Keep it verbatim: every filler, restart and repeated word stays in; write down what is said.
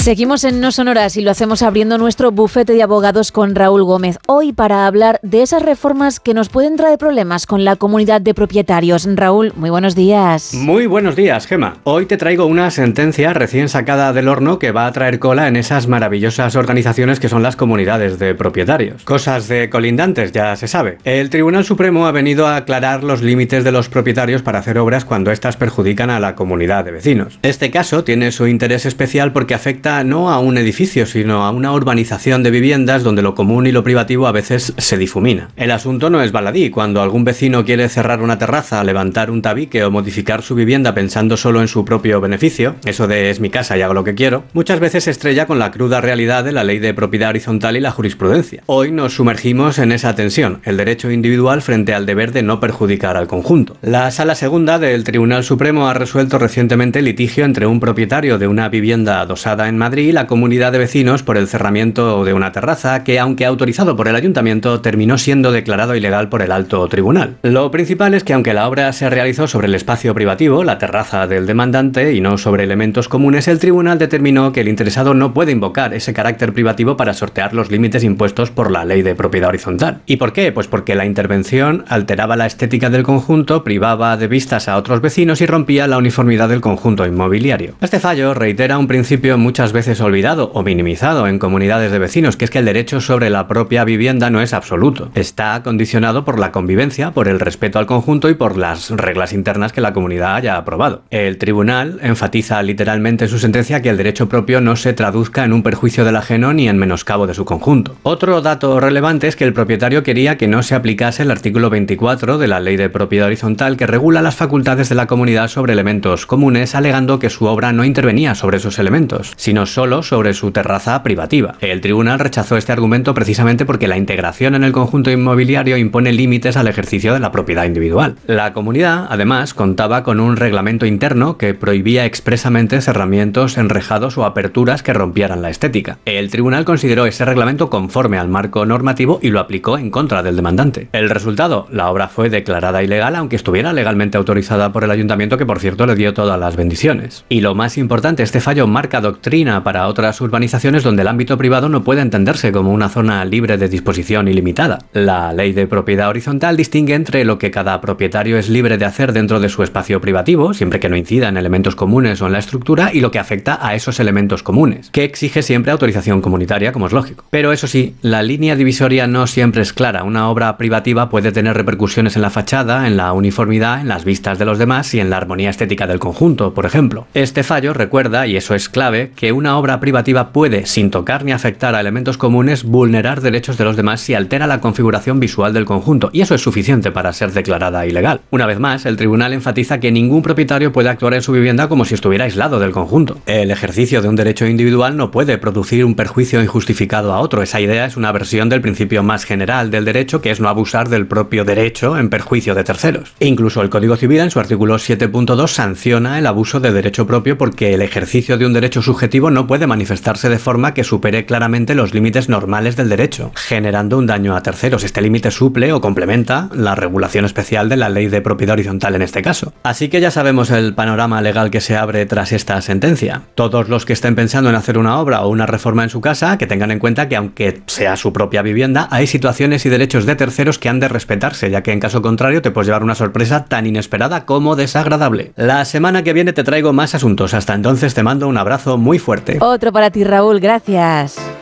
Seguimos en No Sonoras y lo hacemos abriendo nuestro bufete de abogados con Raúl Gómez. Hoy para hablar de esas reformas que nos pueden traer problemas con la comunidad de propietarios. Raúl, muy buenos días. Muy buenos días, Gema. Hoy te traigo una sentencia recién sacada del horno que va a traer cola en esas maravillosas organizaciones que son las comunidades de propietarios. Cosas de colindantes, ya se sabe. El Tribunal Supremo ha venido a aclarar los límites de los propietarios para hacer obras cuando éstas perjudican a la comunidad de vecinos. Este caso tiene su interés especial porque afecta no a un edificio, sino a una urbanización de viviendas donde lo común y lo privativo a veces se difumina. El asunto no es baladí. Cuando algún vecino quiere cerrar una terraza, levantar un tabique o modificar su vivienda pensando solo en su propio beneficio, eso de es mi casa y hago lo que quiero, muchas veces se estrella con la cruda realidad de la ley de propiedad horizontal y la jurisprudencia. Hoy nos sumergimos en esa tensión, el derecho individual frente al deber de no perjudicar al conjunto. La Sala Segunda del Tribunal Supremo ha resuelto recientemente el litigio entre un propietario de una vivienda adosada en Madrid y la comunidad de vecinos por el cerramiento de una terraza que, aunque autorizado por el ayuntamiento, terminó siendo declarado ilegal por el alto tribunal. Lo principal es que aunque la obra se realizó sobre el espacio privativo, la terraza del demandante, y no sobre elementos comunes, el tribunal determinó que el interesado no puede invocar ese carácter privativo para sortear los límites impuestos por la ley de propiedad horizontal. ¿Y por qué? Pues porque la intervención alteraba la estética del conjunto, privaba de vistas a otros vecinos y rompía la uniformidad del conjunto inmobiliario. Este fallo reitera un principio muchas veces olvidado o minimizado en comunidades de vecinos, que es que el derecho sobre la propia vivienda no es absoluto. Está condicionado por la convivencia, por el respeto al conjunto y por las reglas internas que la comunidad haya aprobado. El tribunal enfatiza literalmente en su sentencia que el derecho propio no se traduzca en un perjuicio del ajeno ni en menoscabo de su conjunto. Otro dato relevante es que el propietario quería que no se aplicase el artículo veinticuatro de la Ley de Propiedad Horizontal, que regula las facultades de la comunidad sobre elementos comunes, alegando que su obra no intervenía sobre esos elementos, sino solo sobre su terraza privativa. El tribunal rechazó este argumento precisamente porque la integración en el conjunto inmobiliario impone límites al ejercicio de la propiedad individual. La comunidad, además, contaba con un reglamento interno que prohibía expresamente cerramientos, enrejados o aperturas que rompieran la estética. El tribunal consideró ese reglamento conforme al marco normativo y lo aplicó en contra del demandante. El resultado: la obra fue declarada ilegal, aunque estuviera legalmente autorizada por el ayuntamiento, que por cierto le dio todas las bendiciones. Y lo más importante, este fallo marca doctrina para otras urbanizaciones donde el ámbito privado no puede entenderse como una zona libre de disposición ilimitada. La ley de propiedad horizontal distingue entre lo que cada propietario es libre de hacer dentro de su espacio privativo, siempre que no incida en elementos comunes o en la estructura, y lo que afecta a esos elementos comunes, que exige siempre autorización comunitaria, como es lógico. Pero eso sí, la línea divisoria no siempre es clara. Una obra privativa puede tener repercusiones en la fachada, en la uniformidad, en las vistas de los demás y en la armonía estética del conjunto, por ejemplo. Este fallo recuerda, y eso es clave, que una obra privativa puede, sin tocar ni afectar a elementos comunes, vulnerar derechos de los demás si altera la configuración visual del conjunto, y eso es suficiente para ser declarada ilegal. Una vez más, el tribunal enfatiza que ningún propietario puede actuar en su vivienda como si estuviera aislado del conjunto. El ejercicio de un derecho individual no puede producir un perjuicio injustificado a otro. Esa idea es una versión del principio más general del derecho, que es no abusar del propio derecho en perjuicio de terceros. E incluso el Código Civil, en su artículo siete punto dos, sanciona el abuso de derecho propio porque el ejercicio de un derecho subjetivo no puede manifestarse de forma que supere claramente los límites normales del derecho, generando un daño a terceros. Este límite suple o complementa la regulación especial de la Ley de Propiedad Horizontal en este caso. Así que ya sabemos el panorama legal que se abre tras esta sentencia. Todos los que estén pensando en hacer una obra o una reforma en su casa, que tengan en cuenta que aunque sea su propia vivienda, hay situaciones y derechos de terceros que han de respetarse, ya que en caso contrario te puedes llevar una sorpresa tan inesperada como desagradable. La semana que viene te traigo más asuntos. Hasta entonces te mando un abrazo muy fuerte. Otro para ti, Raúl. Gracias.